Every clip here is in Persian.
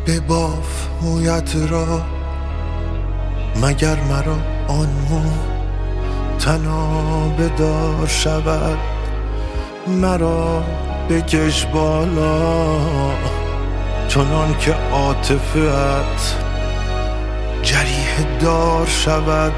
بباف مویت را، مگر مرا آن مو تنابه دار شود. مرا بکش بالا چنان که عاطفه‌ات جریح دار شود.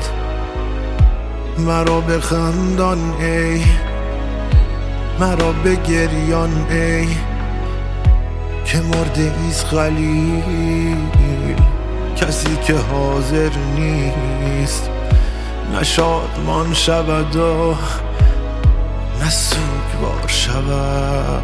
مرا بخندان ای، مرا بگریان ای، که مرده ایست خلیل، کسی که حاضر نیست نه شادمان شود و نه سوگوار شود.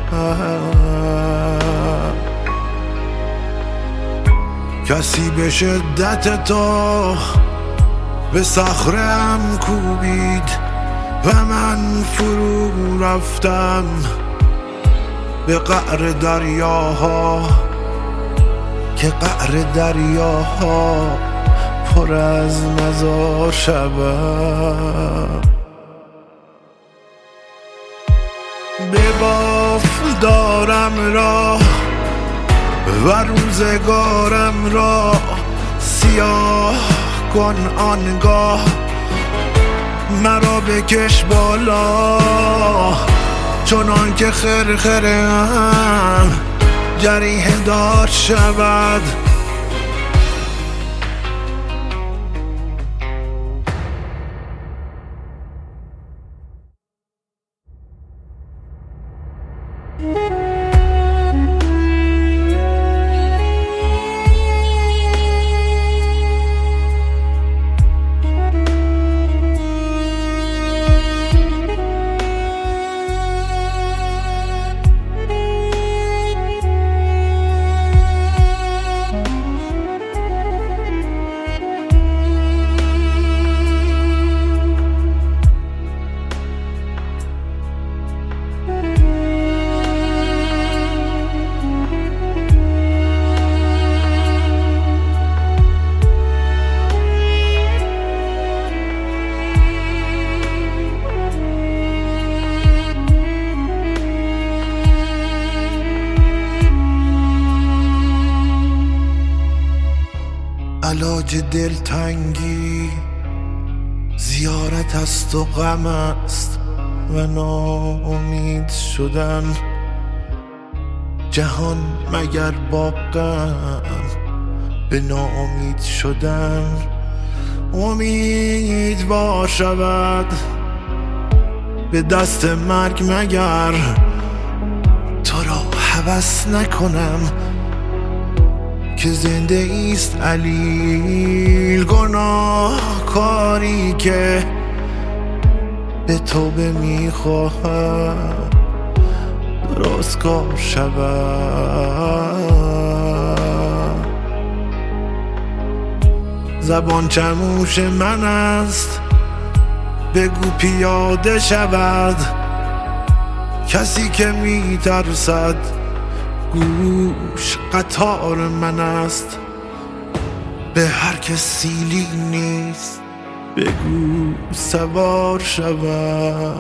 کسی به شدت تو به صخره‌ام کوبید و من فرو رفتم به قعر دریاها، که قعر دریاها پر از مزار شود. بباف دارم را و روزگارم را، سیاه کن آنگاه مرا بکش بالا چنان که خرخره‌ام جریح دار شود. علاج دلتنگی زیارت است و غم است و ناامید شدن. جهان مگر با غم به ناامید شدن امیدوار شود. به دست مرگ مگر تو را هوس نکنم که زنده ایست علیل. گناه کاری که به توبه میخواهم درستکار شود. زبان چموش من است بگو پیاده شود. کسی که میترسد گوش قطار من است. به هر که سیلی نیست بگو سوار شود.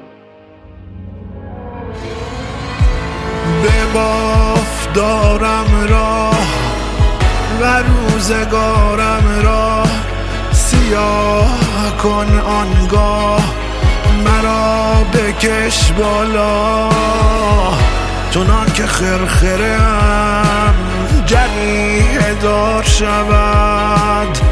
بباف دارم راه و روزگارم را، سیاه کن آنگاه مرا بکش بالا چنان که خرخره‌ام جریح دار شود.